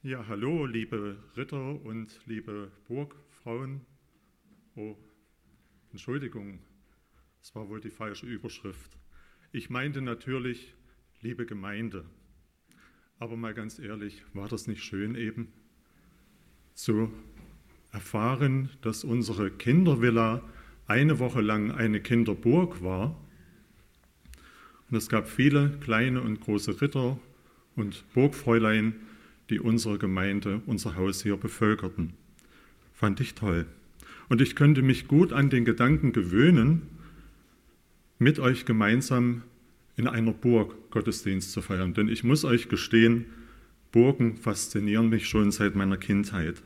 Ja, hallo, liebe Ritter und liebe Burgfrauen. Oh, Entschuldigung, das war wohl die falsche Überschrift. Ich meinte natürlich, liebe Gemeinde. Aber mal ganz ehrlich, war das nicht schön eben zu erfahren, dass unsere Kindervilla eine Woche lang eine Kinderburg war? Und es gab viele kleine und große Ritter und Burgfräulein, die unsere Gemeinde, unser Haus hier bevölkerten. Fand ich toll. Und ich könnte mich gut an den Gedanken gewöhnen, mit euch gemeinsam in einer Burg Gottesdienst zu feiern. Denn ich muss euch gestehen, Burgen faszinieren mich schon seit meiner Kindheit.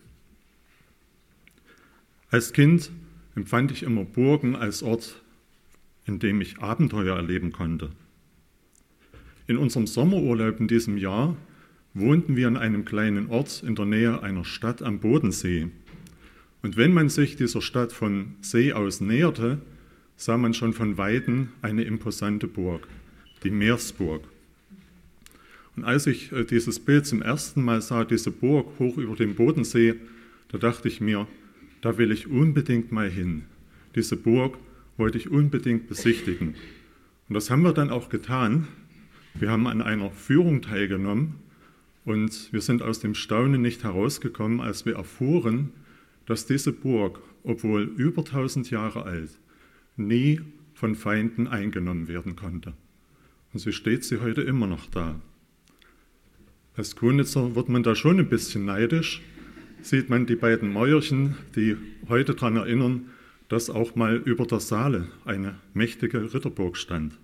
Als Kind empfand ich immer Burgen als Ort, in dem ich Abenteuer erleben konnte. In unserem Sommerurlaub in diesem Jahr wohnten wir an einem kleinen Ort in der Nähe einer Stadt am Bodensee. Und wenn man sich dieser Stadt von See aus näherte, sah man schon von Weitem eine imposante Burg, die Meersburg. Und als ich dieses Bild zum ersten Mal sah, diese Burg hoch über dem Bodensee, da dachte ich mir, da will ich unbedingt mal hin. Diese Burg wollte ich unbedingt besichtigen. Und das haben wir dann auch getan. Wir haben an einer Führung teilgenommen. Und wir sind aus dem Staunen nicht herausgekommen, als wir erfuhren, dass diese Burg, obwohl über 1000 Jahre alt, nie von Feinden eingenommen werden konnte. Und so steht sie heute immer noch da. Als Konitzer wird man da schon ein bisschen neidisch. Sieht man die beiden Mäuerchen, die heute daran erinnern, dass auch mal über der Saale eine mächtige Ritterburg stand.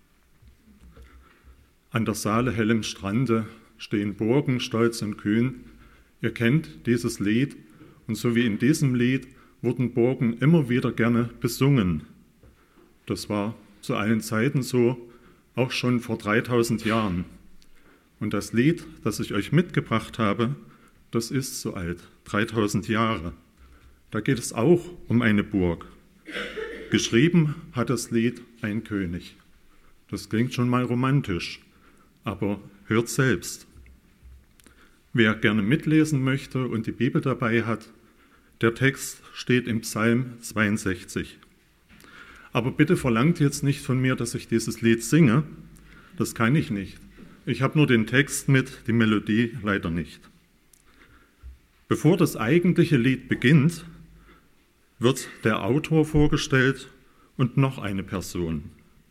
An der Saale hellem Strande stehen Burgen stolz und kühn. Ihr kennt dieses Lied und so wie in diesem Lied wurden Burgen immer wieder gerne besungen. Das war zu allen Zeiten so, auch schon vor 3000 Jahren. Und das Lied, das ich euch mitgebracht habe, das ist so alt, 3000 Jahre. Da geht es auch um eine Burg. Geschrieben hat das Lied ein König. Das klingt schon mal romantisch, aber hört selbst. Wer gerne mitlesen möchte und die Bibel dabei hat, der Text steht im Psalm 62. Aber bitte verlangt jetzt nicht von mir, dass ich dieses Lied singe. Das kann ich nicht. Ich habe nur den Text mit, die Melodie leider nicht. Bevor das eigentliche Lied beginnt, wird der Autor vorgestellt und noch eine Person.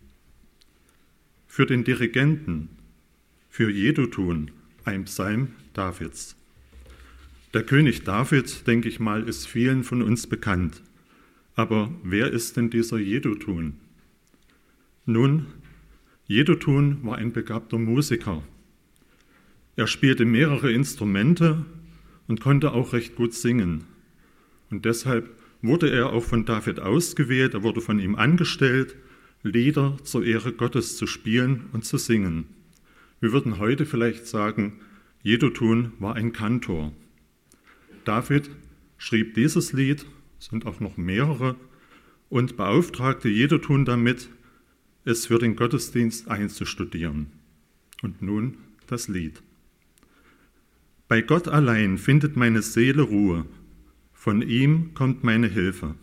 Für den Dirigenten, für Jedutun, ein Psalm Davids. Der König David, denke ich mal, ist vielen von uns bekannt. Aber wer ist denn dieser Jedutun? Nun, Jedutun war ein begabter Musiker. Er spielte mehrere Instrumente und konnte auch recht gut singen. Und deshalb wurde er auch von David ausgewählt, er wurde von ihm angestellt, Lieder zur Ehre Gottes zu spielen und zu singen. Wir würden heute vielleicht sagen, Jedutun war ein Kantor. David schrieb dieses Lied, es sind auch noch mehrere, und beauftragte Jedutun damit, es für den Gottesdienst einzustudieren. Und nun das Lied. Bei Gott allein findet meine Seele Ruhe, von ihm kommt meine Hilfe.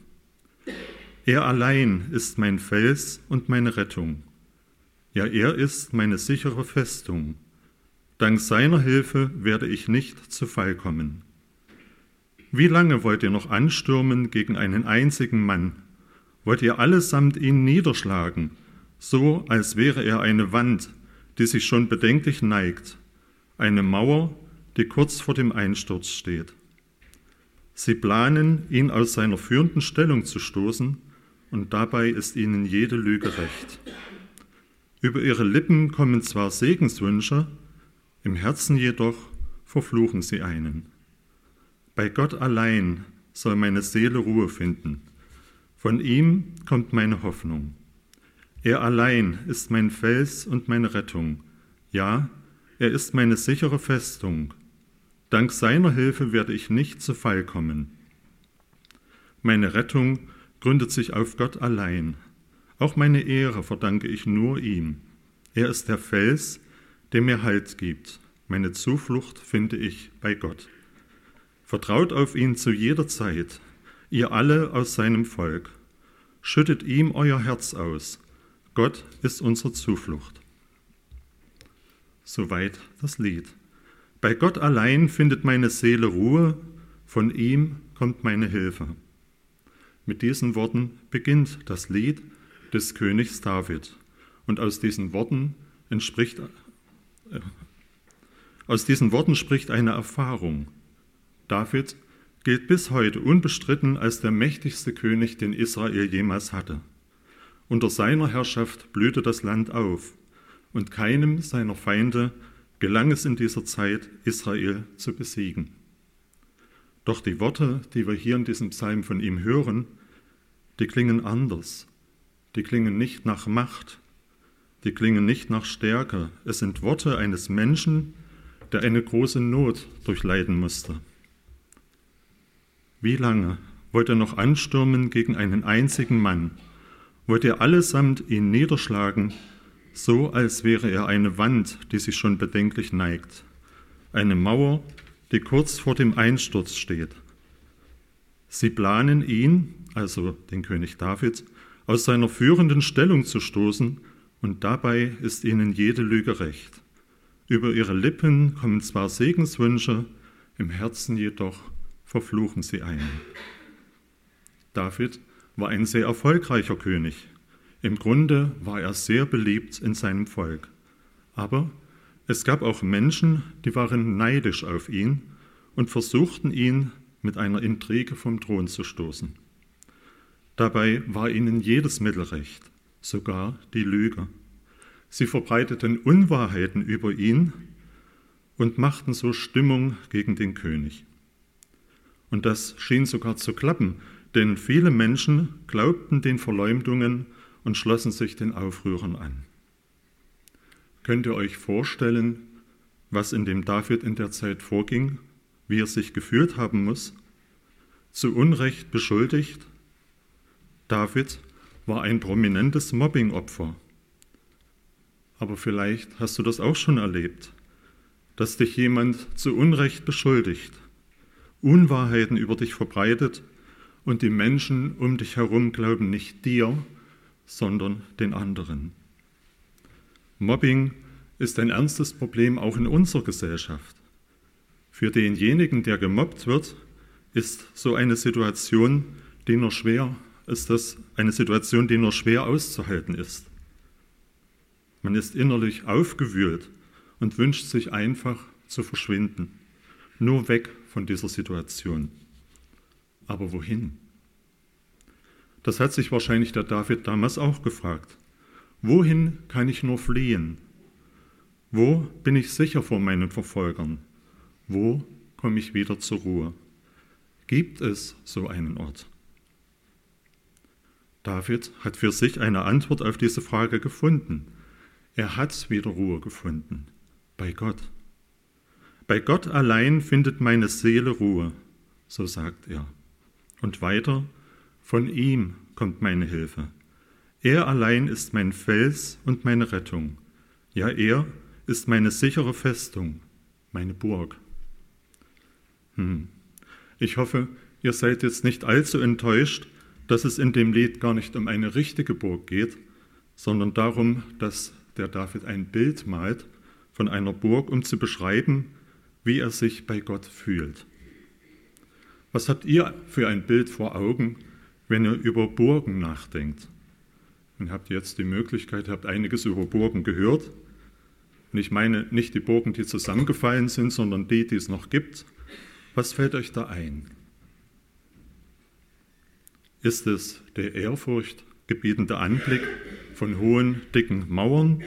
Er allein ist mein Fels und meine Rettung. Ja, er ist meine sichere Festung. Dank seiner Hilfe werde ich nicht zu Fall kommen. Wie lange wollt ihr noch anstürmen gegen einen einzigen Mann? Wollt ihr allesamt ihn niederschlagen, so als wäre er eine Wand, die sich schon bedenklich neigt, eine Mauer, die kurz vor dem Einsturz steht? Sie planen, ihn aus seiner führenden Stellung zu stoßen, und dabei ist ihnen jede Lüge recht. Über ihre Lippen kommen zwar Segenswünsche, im Herzen jedoch verfluchen sie einen. Bei Gott allein soll meine Seele Ruhe finden. Von ihm kommt meine Hoffnung. Er allein ist mein Fels und meine Rettung. Ja, er ist meine sichere Festung. Dank seiner Hilfe werde ich nicht zu Fall kommen. Meine Rettung gründet sich auf Gott allein. Auch meine Ehre verdanke ich nur ihm. Er ist der Fels, der mir Halt gibt. meine Zuflucht finde ich bei Gott. Vertraut auf ihn zu jeder Zeit, ihr alle aus seinem Volk. Schüttet ihm euer Herz aus. Gott ist unsere Zuflucht. Soweit das Lied. Bei Gott allein findet meine Seele Ruhe, von ihm kommt meine Hilfe. Mit diesen Worten beginnt das Lied des Königs David. Und aus diesen Worten spricht eine Erfahrung. David gilt bis heute unbestritten als der mächtigste König, den Israel jemals hatte. Unter seiner Herrschaft blühte das Land auf und keinem seiner Feinde gelang es in dieser Zeit, Israel zu besiegen. Doch die Worte, die wir hier in diesem Psalm von ihm hören, die klingen anders. Die klingen nicht nach Macht, die klingen nicht nach Stärke. Es sind Worte eines Menschen, der eine große Not durchleiden musste. Wie lange wollt ihr noch anstürmen gegen einen einzigen Mann? Wollt ihr allesamt ihn niederschlagen, so als wäre er eine Wand, die sich schon bedenklich neigt, eine Mauer, die kurz vor dem Einsturz steht? Sie planen ihn, also den König David, aus seiner führenden Stellung zu stoßen, und dabei ist ihnen jede Lüge recht. Über ihre Lippen kommen zwar Segenswünsche, im Herzen jedoch verfluchen sie einen. David war ein sehr erfolgreicher König. Im Grunde war er sehr beliebt in seinem Volk. Aber es gab auch Menschen, die waren neidisch auf ihn und versuchten ihn mit einer Intrige vom Thron zu stoßen. Dabei war ihnen jedes Mittel recht, sogar die Lüge. Sie verbreiteten Unwahrheiten über ihn und machten so Stimmung gegen den König. Und das schien sogar zu klappen, denn viele Menschen glaubten den Verleumdungen und schlossen sich den Aufrührern an. Könnt ihr euch vorstellen, was in dem David in der Zeit vorging, wie er sich gefühlt haben muss? Zu Unrecht beschuldigt? David war ein prominentes Mobbingopfer. Aber vielleicht hast du das auch schon erlebt, dass dich jemand zu Unrecht beschuldigt, Unwahrheiten über dich verbreitet und die Menschen um dich herum glauben nicht dir, sondern den anderen. Mobbing ist ein ernstes Problem auch in unserer Gesellschaft. Für denjenigen, der gemobbt wird, ist so eine Situation, die nur schwer auszuhalten ist. Man ist innerlich aufgewühlt und wünscht sich einfach zu verschwinden, nur weg von dieser Situation. Aber wohin? Das hat sich wahrscheinlich der David damals auch gefragt. Wohin kann ich nur fliehen? Wo bin ich sicher vor meinen Verfolgern? Wo komme ich wieder zur Ruhe? Gibt es so einen Ort? David hat für sich eine Antwort auf diese Frage gefunden. Er hat wieder Ruhe gefunden. Bei Gott. Bei Gott allein findet meine Seele Ruhe, so sagt er. Und weiter, von ihm kommt meine Hilfe. Er allein ist mein Fels und meine Rettung. Ja, er ist meine sichere Festung, meine Burg. Ich hoffe, ihr seid jetzt nicht allzu enttäuscht, dass es in dem Lied gar nicht um eine richtige Burg geht, sondern darum, dass der David ein Bild malt von einer Burg, um zu beschreiben, wie er sich bei Gott fühlt. Was habt ihr für ein Bild vor Augen, wenn ihr über Burgen nachdenkt? Und habt jetzt die Möglichkeit, habt einiges über Burgen gehört. Und ich meine nicht die Burgen, die zusammengefallen sind, sondern die es noch gibt. Was fällt euch da ein? Ist es der ehrfurchtgebietende Anblick von hohen, dicken Mauern?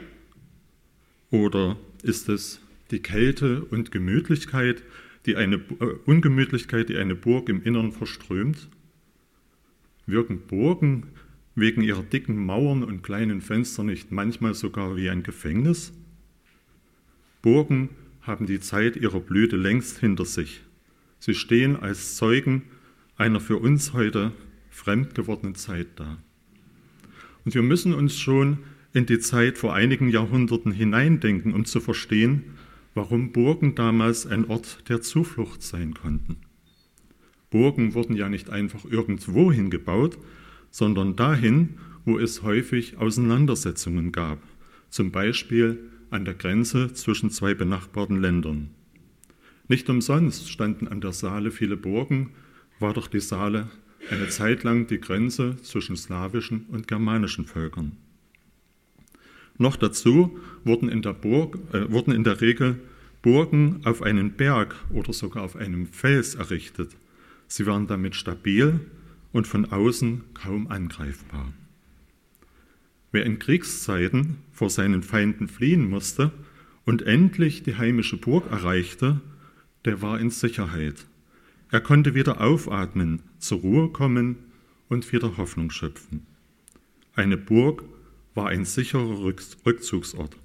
Oder ist es die Kälte und Ungemütlichkeit, die eine Burg im Innern verströmt? Wirken Burgen wegen ihrer dicken Mauern und kleinen Fenster nicht manchmal sogar wie ein Gefängnis? Burgen haben die Zeit ihrer Blüte längst hinter sich. Sie stehen als Zeugen einer für uns heute fremd gewordenen Zeit da. Und wir müssen uns schon in die Zeit vor einigen Jahrhunderten hineindenken, um zu verstehen, warum Burgen damals ein Ort der Zuflucht sein konnten. Burgen wurden ja nicht einfach irgendwo hingebaut, sondern dahin, wo es häufig Auseinandersetzungen gab, zum Beispiel an der Grenze zwischen zwei benachbarten Ländern. Nicht umsonst standen an der Saale viele Burgen, war doch die Saale eine Zeit lang die Grenze zwischen slawischen und germanischen Völkern. Noch dazu wurden in der Regel Burgen auf einen Berg oder sogar auf einem Fels errichtet. Sie waren damit stabil und von außen kaum angreifbar. Wer in Kriegszeiten vor seinen Feinden fliehen musste und endlich die heimische Burg erreichte, der war in Sicherheit. Er konnte wieder aufatmen, zur Ruhe kommen und wieder Hoffnung schöpfen. Eine Burg war ein sicherer Rückzugsort.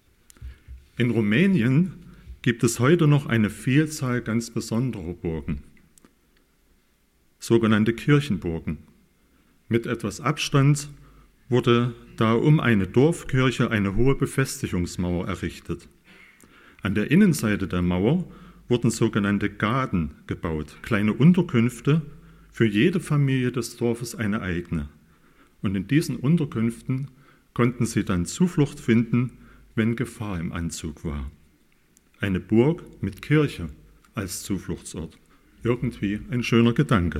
In Rumänien gibt es heute noch eine Vielzahl ganz besonderer Burgen, sogenannte Kirchenburgen. Mit etwas Abstand wurde da um eine Dorfkirche eine hohe Befestigungsmauer errichtet. An der Innenseite der Mauer wurden sogenannte Gaden gebaut, kleine Unterkünfte, für jede Familie des Dorfes eine eigene. Und in diesen Unterkünften konnten sie dann Zuflucht finden, wenn Gefahr im Anzug war. Eine Burg mit Kirche als Zufluchtsort. Irgendwie ein schöner Gedanke.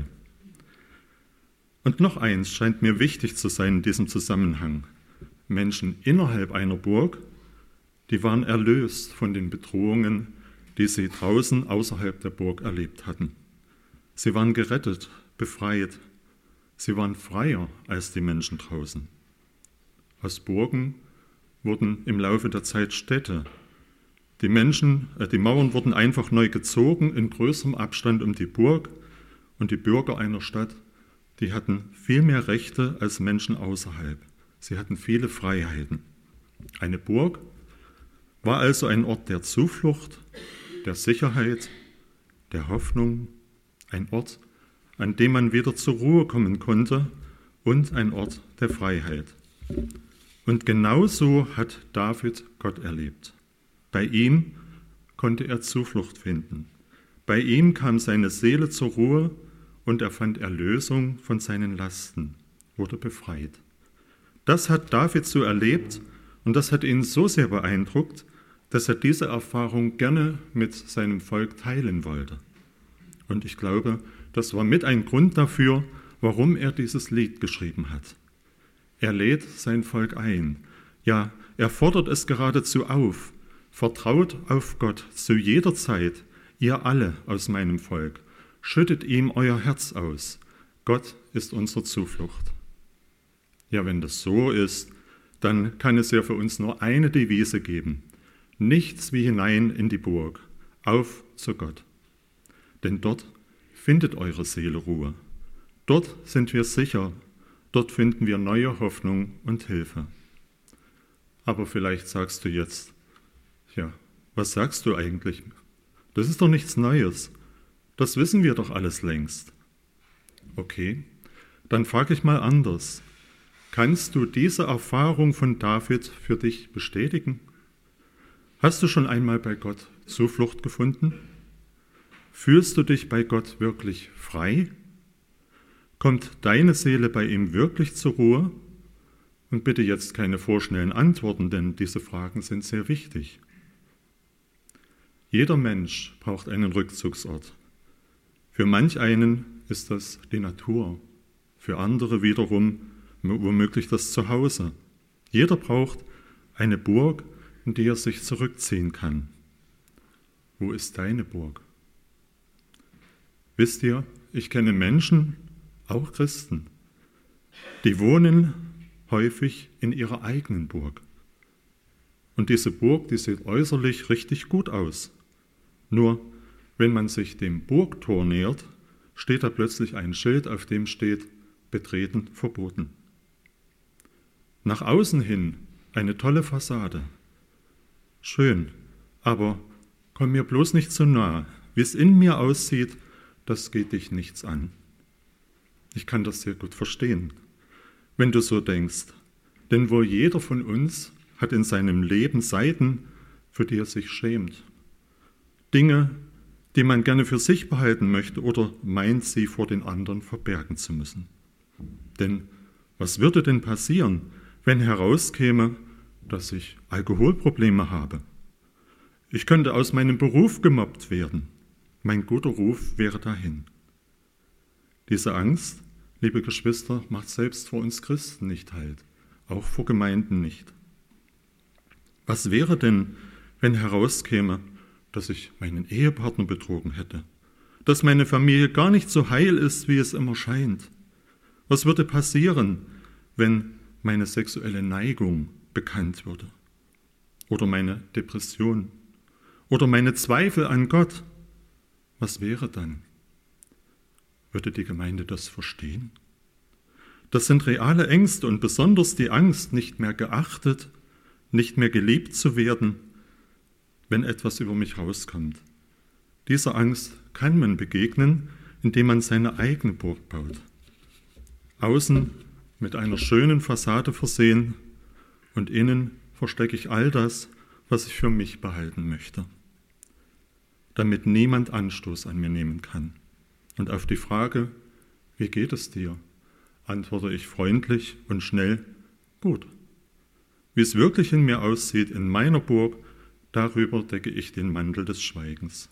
Und noch eins scheint mir wichtig zu sein in diesem Zusammenhang. Menschen innerhalb einer Burg, die waren erlöst von den Bedrohungen, die sie draußen außerhalb der Burg erlebt hatten. Sie waren gerettet, befreit. Sie waren freier als die Menschen draußen. Aus Burgen wurden im Laufe der Zeit Städte. Die Mauern wurden einfach neu gezogen in größerem Abstand um die Burg, und die Bürger einer Stadt, die hatten viel mehr Rechte als Menschen außerhalb. Sie hatten viele Freiheiten. Eine Burg war also ein Ort der Zuflucht, der Sicherheit, der Hoffnung, ein Ort, an dem man wieder zur Ruhe kommen konnte, und ein Ort der Freiheit. Und genauso hat David Gott erlebt. Bei ihm konnte er Zuflucht finden. Bei ihm kam seine Seele zur Ruhe und er fand Erlösung von seinen Lasten, wurde befreit. Das hat David so erlebt und das hat ihn so sehr beeindruckt, dass er diese Erfahrung gerne mit seinem Volk teilen wollte. Und ich glaube, das war mit ein Grund dafür, warum er dieses Lied geschrieben hat. Er lädt sein Volk ein. Ja, er fordert es geradezu auf. Vertraut auf Gott zu jeder Zeit, ihr alle aus meinem Volk. Schüttet ihm euer Herz aus. Gott ist unsere Zuflucht. Ja, wenn das so ist, dann kann es ja für uns nur eine Devise geben. Nichts wie hinein in die Burg, auf zu Gott. Denn dort findet eure Seele Ruhe. Dort sind wir sicher, dort finden wir neue Hoffnung und Hilfe. Aber vielleicht sagst du jetzt, ja, was sagst du eigentlich? Das ist doch nichts Neues. Das wissen wir doch alles längst. Okay, dann frage ich mal anders. Kannst du diese Erfahrung von David für dich bestätigen? Hast du schon einmal bei Gott Zuflucht gefunden? Fühlst du dich bei Gott wirklich frei? Kommt deine Seele bei ihm wirklich zur Ruhe? Und bitte jetzt keine vorschnellen Antworten, denn diese Fragen sind sehr wichtig. Jeder Mensch braucht einen Rückzugsort. Für manch einen ist das die Natur, für andere wiederum womöglich das Zuhause. Jeder braucht eine Burg, in die er sich zurückziehen kann. Wo ist deine Burg? Wisst ihr, ich kenne Menschen, auch Christen, die wohnen häufig in ihrer eigenen Burg. Und diese Burg, die sieht äußerlich richtig gut aus. Nur, wenn man sich dem Burgtor nähert, steht da plötzlich ein Schild, auf dem steht, Betreten verboten. Nach außen hin eine tolle Fassade. Schön, aber komm mir bloß nicht zu nahe. Wie es in mir aussieht, das geht dich nichts an. Ich kann das sehr gut verstehen, wenn du so denkst. Denn wohl jeder von uns hat in seinem Leben Seiten, für die er sich schämt, Dinge, die man gerne für sich behalten möchte oder meint, sie vor den anderen verbergen zu müssen. Denn was würde denn passieren, wenn herauskäme, dass ich Alkoholprobleme habe? Ich könnte aus meinem Beruf gemobbt werden. Mein guter Ruf wäre dahin. Diese Angst, liebe Geschwister, macht selbst vor uns Christen nicht halt, auch vor Gemeinden nicht. Was wäre denn, wenn herauskäme, dass ich meinen Ehepartner betrogen hätte, dass meine Familie gar nicht so heil ist, wie es immer scheint? Was würde passieren, wenn meine sexuelle Neigung bekannt würde? Oder meine Depression? Oder meine Zweifel an Gott? Was wäre dann? Würde die Gemeinde das verstehen? Das sind reale Ängste und besonders die Angst, nicht mehr geachtet, nicht mehr geliebt zu werden, wenn etwas über mich rauskommt. Dieser Angst kann man begegnen, indem man seine eigene Burg baut. Außen mit einer schönen Fassade versehen und innen verstecke ich all das, was ich für mich behalten möchte, damit niemand Anstoß an mir nehmen kann. Und auf die Frage, wie geht es dir, antworte ich freundlich und schnell, gut. Wie es wirklich in mir aussieht, in meiner Burg, darüber decke ich den Mantel des Schweigens.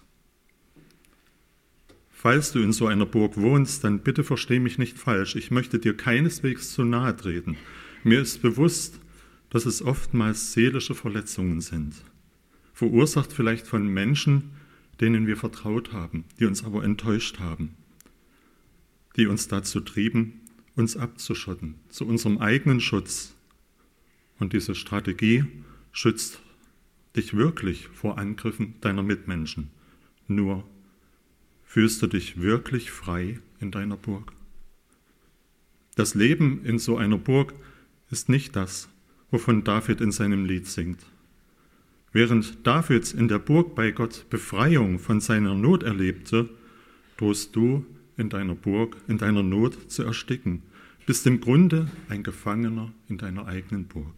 Falls du in so einer Burg wohnst, dann bitte versteh mich nicht falsch. Ich möchte dir keineswegs zu nahe treten. Mir ist bewusst, dass es oftmals seelische Verletzungen sind, verursacht vielleicht von Menschen, denen wir vertraut haben, die uns aber enttäuscht haben, die uns dazu trieben, uns abzuschotten, zu unserem eigenen Schutz. Und diese Strategie schützt dich wirklich vor Angriffen deiner Mitmenschen. Nur fühlst du dich wirklich frei in deiner Burg? Das Leben in so einer Burg ist nicht das, wovon David in seinem Lied singt. Während David in der Burg bei Gott Befreiung von seiner Not erlebte, drohst du in deiner Burg, in deiner Not zu ersticken, bist im Grunde ein Gefangener in deiner eigenen Burg.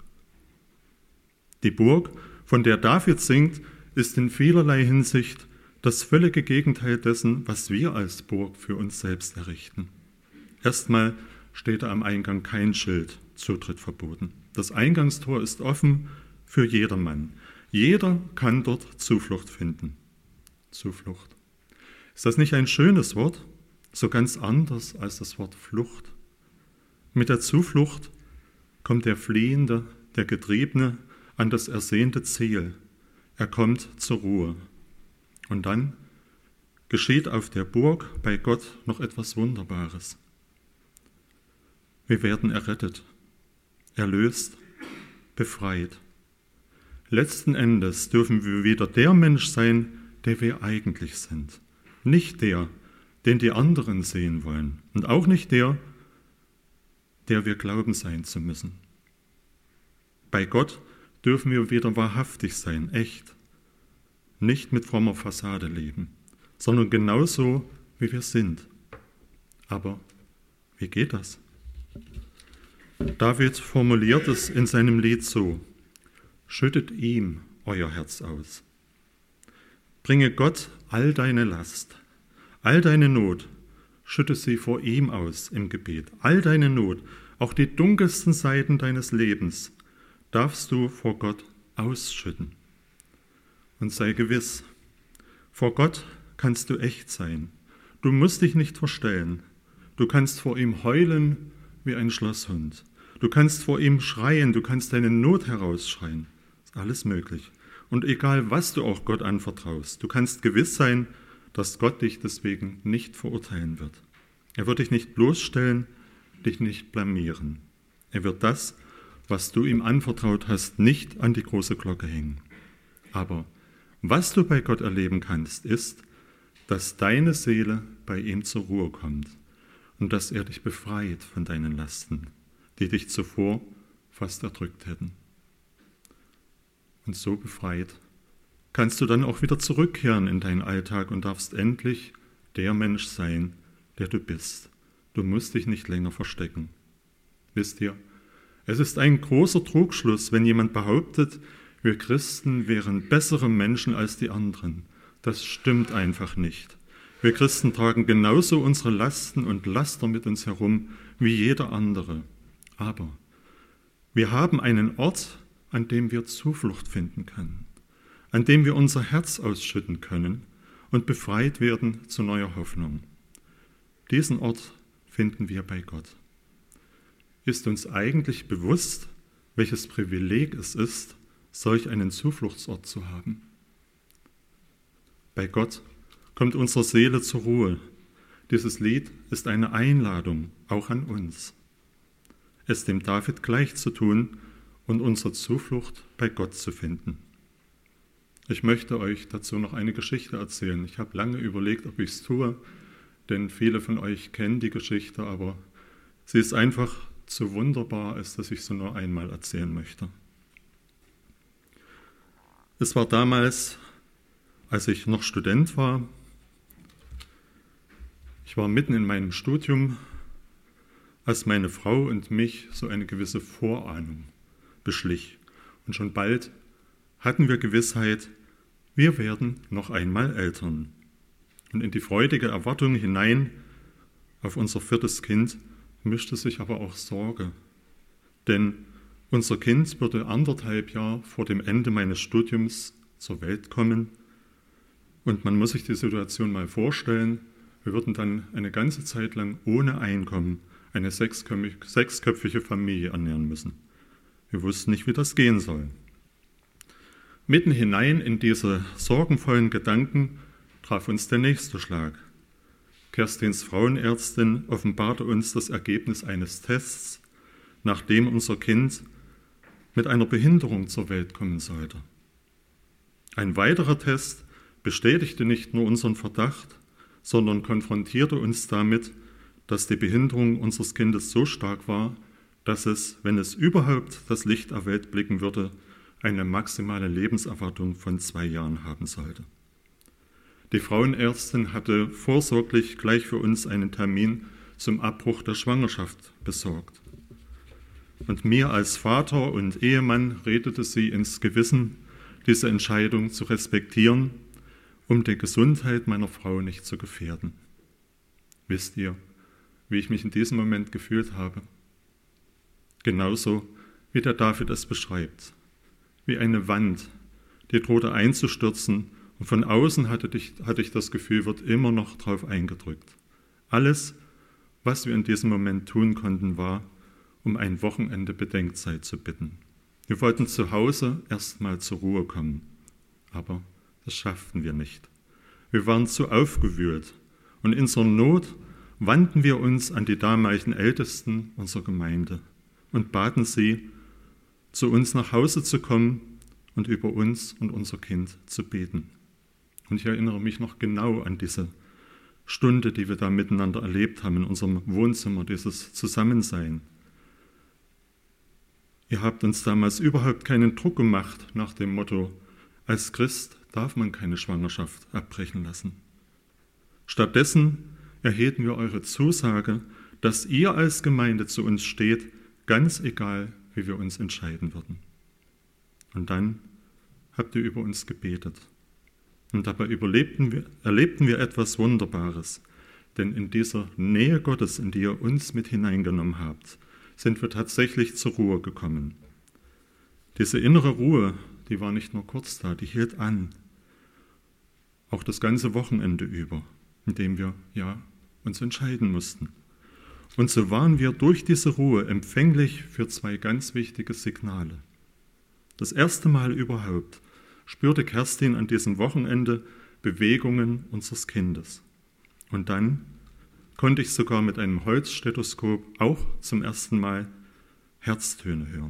Die Burg, von der David singt, ist in vielerlei Hinsicht das völlige Gegenteil dessen, was wir als Burg für uns selbst errichten. Erstmal steht am Eingang kein Schild, Zutritt verboten. Das Eingangstor ist offen für jedermann. Jeder kann dort Zuflucht finden. Zuflucht. Ist das nicht ein schönes Wort? So ganz anders als das Wort Flucht. Mit der Zuflucht kommt der Fliehende, der Getriebene an das ersehnte Ziel. Er kommt zur Ruhe. Und dann geschieht auf der Burg bei Gott noch etwas Wunderbares. Wir werden errettet, erlöst, befreit. Letzten Endes dürfen wir wieder der Mensch sein, der wir eigentlich sind. Nicht der, den die anderen sehen wollen. Und auch nicht der, der wir glauben sein zu müssen. Bei Gott dürfen wir wieder wahrhaftig sein, echt. Nicht mit frommer Fassade leben, sondern genauso, wie wir sind. Aber wie geht das? David formuliert es in seinem Lied so: Schüttet ihm euer Herz aus. Bringe Gott all deine Last, all deine Not, schütte sie vor ihm aus im Gebet. All deine Not, auch die dunkelsten Seiten deines Lebens, darfst du vor Gott ausschütten. Und sei gewiss, vor Gott kannst du echt sein. Du musst dich nicht verstellen. Du kannst vor ihm heulen wie ein Schlosshund. Du kannst vor ihm schreien, du kannst deine Not herausschreien. Ist alles möglich. Und egal, was du auch Gott anvertraust, du kannst gewiss sein, dass Gott dich deswegen nicht verurteilen wird. Er wird dich nicht bloßstellen, dich nicht blamieren. Er wird das, was du ihm anvertraut hast, nicht an die große Glocke hängen. Aber was du bei Gott erleben kannst, ist, dass deine Seele bei ihm zur Ruhe kommt und dass er dich befreit von deinen Lasten, die dich zuvor fast erdrückt hätten. Und so befreit kannst du dann auch wieder zurückkehren in deinen Alltag und darfst endlich der Mensch sein, der du bist. Du musst dich nicht länger verstecken. Wisst ihr, es ist ein großer Trugschluss, wenn jemand behauptet, wir Christen wären bessere Menschen als die anderen. Das stimmt einfach nicht. Wir Christen tragen genauso unsere Lasten und Laster mit uns herum wie jeder andere. Aber wir haben einen Ort, an dem wir Zuflucht finden können, an dem wir unser Herz ausschütten können und befreit werden zu neuer Hoffnung. Diesen Ort finden wir bei Gott. Ist uns eigentlich bewusst, welches Privileg es ist, solch einen Zufluchtsort zu haben? Bei Gott kommt unsere Seele zur Ruhe. Dieses Lied ist eine Einladung, auch an uns, es dem David gleich zu tun und unsere Zuflucht bei Gott zu finden. Ich möchte euch dazu noch eine Geschichte erzählen. Ich habe lange überlegt, ob ich es tue, denn viele von euch kennen die Geschichte, aber sie ist einfach zu wunderbar, als dass ich sie nur einmal erzählen möchte. Es war damals, als ich noch Student war. Ich war mitten in meinem Studium, als meine Frau und mich so eine gewisse Vorahnung beschlich. Und schon bald hatten wir Gewissheit, wir werden noch einmal Eltern. Und in die freudige Erwartung hinein auf unser 4. Kind mischte sich aber auch Sorge. Denn unser Kind würde 1,5 Jahre vor dem Ende meines Studiums zur Welt kommen. Und man muss sich die Situation mal vorstellen, wir würden dann eine ganze Zeit lang ohne Einkommen eine 6-köpfige Familie ernähren müssen. Wir wussten nicht, wie das gehen soll. Mitten hinein in diese sorgenvollen Gedanken traf uns der nächste Schlag. Kerstins Frauenärztin offenbarte uns das Ergebnis eines Tests, nachdem unser Kind mit einer Behinderung zur Welt kommen sollte. Ein weiterer Test bestätigte nicht nur unseren Verdacht, sondern konfrontierte uns damit, dass die Behinderung unseres Kindes so stark war, dass es, wenn es überhaupt das Licht der Welt blicken würde, eine maximale Lebenserwartung von 2 Jahren haben sollte. Die Frauenärztin hatte vorsorglich gleich für uns einen Termin zum Abbruch der Schwangerschaft besorgt. Und mir als Vater und Ehemann redete sie ins Gewissen, diese Entscheidung zu respektieren, um die Gesundheit meiner Frau nicht zu gefährden. Wisst ihr, wie ich mich in diesem Moment gefühlt habe? Genauso, wie der David es beschreibt. Wie eine Wand, die drohte einzustürzen, und von außen hatte ich das Gefühl, wird immer noch drauf eingedrückt. Alles, was wir in diesem Moment tun konnten, war, um ein Wochenende Bedenkzeit zu bitten. Wir wollten zu Hause erstmal zur Ruhe kommen, aber das schafften wir nicht. Wir waren zu aufgewühlt und in unserer Not wandten wir uns an die damaligen Ältesten unserer Gemeinde und baten sie, zu uns nach Hause zu kommen und über uns und unser Kind zu beten. Und ich erinnere mich noch genau an diese Stunde, die wir da miteinander erlebt haben in unserem Wohnzimmer, dieses Zusammensein. Ihr habt uns damals überhaupt keinen Druck gemacht nach dem Motto, als Christ darf man keine Schwangerschaft abbrechen lassen. Stattdessen erhielten wir eure Zusage, dass ihr als Gemeinde zu uns steht, ganz egal, wie wir uns entscheiden würden. Und dann habt ihr über uns gebetet. Und dabei erlebten wir etwas Wunderbares, denn in dieser Nähe Gottes, in die ihr uns mit hineingenommen habt, sind wir tatsächlich zur Ruhe gekommen. Diese innere Ruhe, die war nicht nur kurz da, die hielt an. Auch das ganze Wochenende über, in dem wir uns entscheiden mussten. Und so waren wir durch diese Ruhe empfänglich für 2 ganz wichtige Signale. Das erste Mal überhaupt spürte Kerstin an diesem Wochenende Bewegungen unseres Kindes. Und dann konnte ich sogar mit einem Holzstethoskop auch zum ersten Mal Herztöne hören.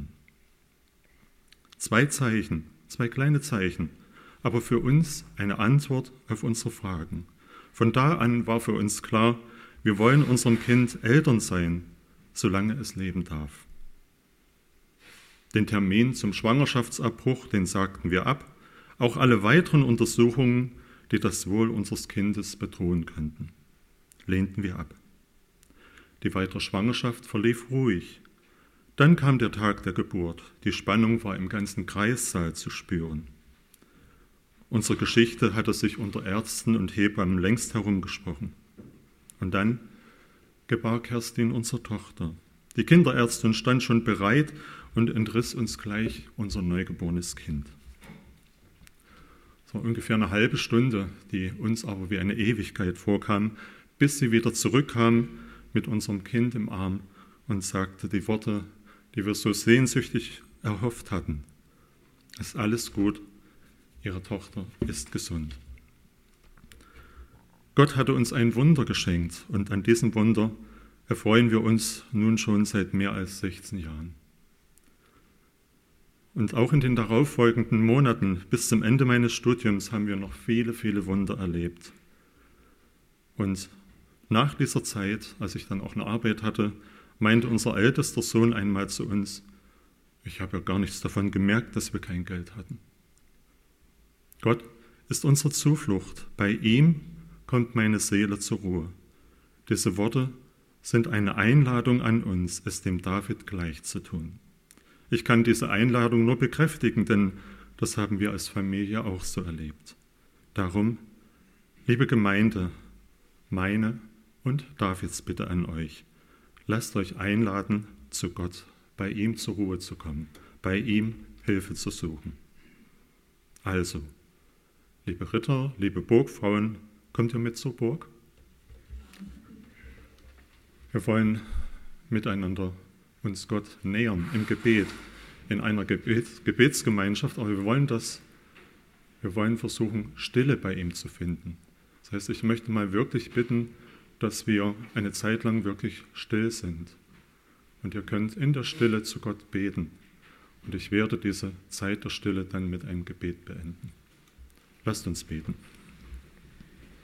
2 Zeichen, 2 kleine Zeichen, aber für uns eine Antwort auf unsere Fragen. Von da an war für uns klar, wir wollen unserem Kind Eltern sein, solange es leben darf. Den Termin zum Schwangerschaftsabbruch, den sagten wir ab, auch alle weiteren Untersuchungen, die das Wohl unseres Kindes bedrohen könnten, lehnten wir ab. Die weitere Schwangerschaft verlief ruhig. Dann kam der Tag der Geburt. Die Spannung war im ganzen Kreissaal zu spüren. unsere Geschichte hatte sich unter Ärzten und Hebammen längst herumgesprochen. Und dann gebar Kerstin unsere Tochter. Die Kinderärztin stand schon bereit und entriss uns gleich unser neugeborenes Kind. Es war ungefähr eine halbe Stunde, die uns aber wie eine Ewigkeit vorkam, bis sie wieder zurückkam mit unserem Kind im Arm und sagte die Worte, die wir so sehnsüchtig erhofft hatten. Es ist alles gut, ihre Tochter ist gesund. Gott hatte uns ein Wunder geschenkt und an diesem Wunder erfreuen wir uns nun schon seit mehr als 16 Jahren. Und auch in den darauffolgenden Monaten bis zum Ende meines Studiums haben wir noch viele, viele Wunder erlebt. Und nach dieser Zeit, als ich dann auch eine Arbeit hatte, meinte unser ältester Sohn einmal zu uns, ich habe ja gar nichts davon gemerkt, dass wir kein Geld hatten. Gott ist unsere Zuflucht. Bei ihm kommt meine Seele zur Ruhe. Diese Worte sind eine Einladung an uns, es dem David gleich zu tun. Ich kann diese Einladung nur bekräftigen, denn das haben wir als Familie auch so erlebt. Darum, liebe Gemeinde, meine und Davids Bitte an euch, lasst euch einladen, zu Gott, bei ihm zur Ruhe zu kommen, bei ihm Hilfe zu suchen. Also, liebe Ritter, liebe Burgfrauen, kommt ihr mit zur Burg? Wir wollen miteinander uns Gott nähern im Gebet, in einer Gebetsgemeinschaft, aber wir wollen versuchen, Stille bei ihm zu finden. Das heißt, ich möchte mal wirklich bitten, dass wir eine Zeit lang wirklich still sind. Und ihr könnt in der Stille zu Gott beten. Und ich werde diese Zeit der Stille dann mit einem Gebet beenden. Lasst uns beten.